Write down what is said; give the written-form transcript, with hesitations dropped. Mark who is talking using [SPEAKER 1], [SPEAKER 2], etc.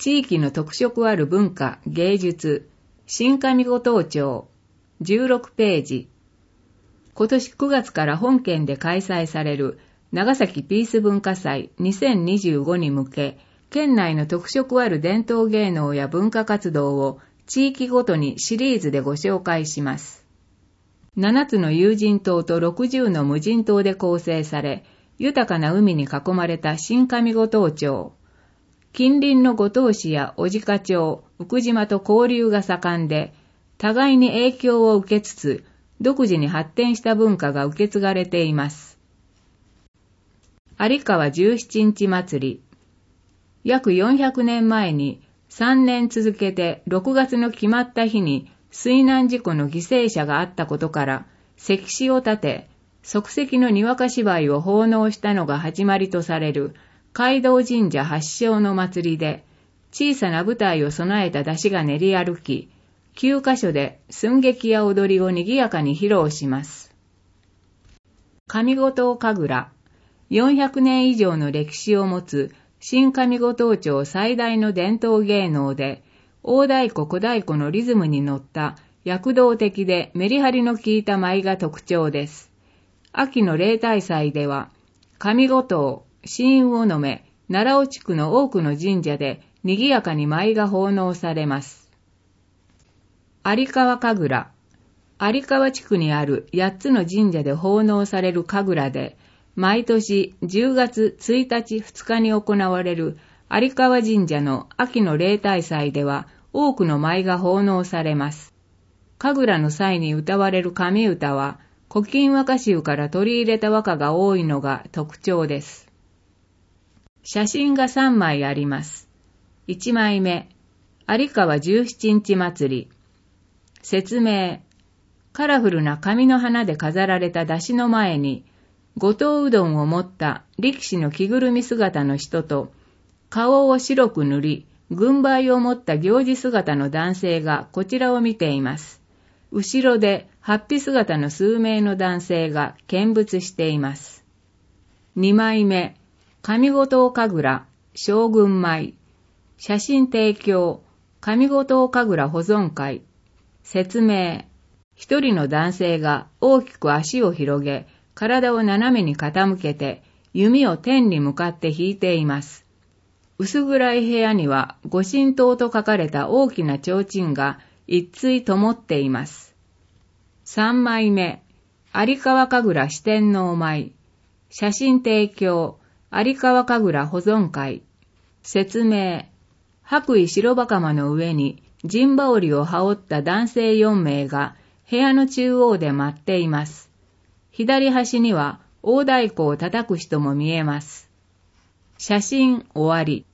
[SPEAKER 1] 地域の特色ある文化、芸術、新上五島町、16ページ。今年9月から本県で開催される長崎ピース文化祭2025に向け、県内の特色ある伝統芸能や文化活動を地域ごとにシリーズでご紹介します。7つの有人島と60の無人島で構成され、豊かな海に囲まれた新上五島町。近隣の五島市や小鹿町、福島と交流が盛んで、互いに影響を受けつつ、独自に発展した文化が受け継がれています。有川17日祭り。約400年前に3年続けて6月の決まった日に水難事故の犠牲者があったことから、石碑を建て、即席のにわか芝居を奉納したのが始まりとされる、海道神社発祥の祭りで、小さな舞台を備えた山車が練り歩き、9カ所で寸劇や踊りを賑やかに披露します。上五島神楽、400年以上の歴史を持つ新上五島町最大の伝統芸能で、大太鼓小太鼓のリズムに乗った躍動的でメリハリの効いた舞が特徴です。秋の例大祭では、上五島、新魚目、奈良尾地区の多くの神社で賑やかに舞が奉納されます。有川神楽。有川地区にある8つの神社で奉納される神楽で、毎年10月1日2日に行われる有川神社の秋の例大祭では多くの舞が奉納されます。神楽の際に歌われる神歌は、古今和歌集から取り入れた和歌が多いのが特徴です。写真が3枚あります。1枚目、有川17日祭り。説明。カラフルな紙の花で飾られた山車の前に、五島うどんを持った力士の着ぐるみ姿の人と、顔を白く塗り、軍配を持った行司姿の男性がこちらを見ています。後ろで、法被姿の数名の男性が見物しています。2枚目、上五島神楽、将軍舞。写真提供、上五島神楽保存会。説明。一人の男性が大きく足を広げ、体を斜めに傾けて、弓を天に向かって引いています。薄暗い部屋には、御神刀と書かれた大きな提灯が一対灯っています。3枚目、有川神楽四天王舞。写真提供、有川神楽保存会。説明。白衣白袴の上に陣羽織を羽織った男性4名が部屋の中央で待っています。左端には大太鼓を叩く人も見えます。写真終わり。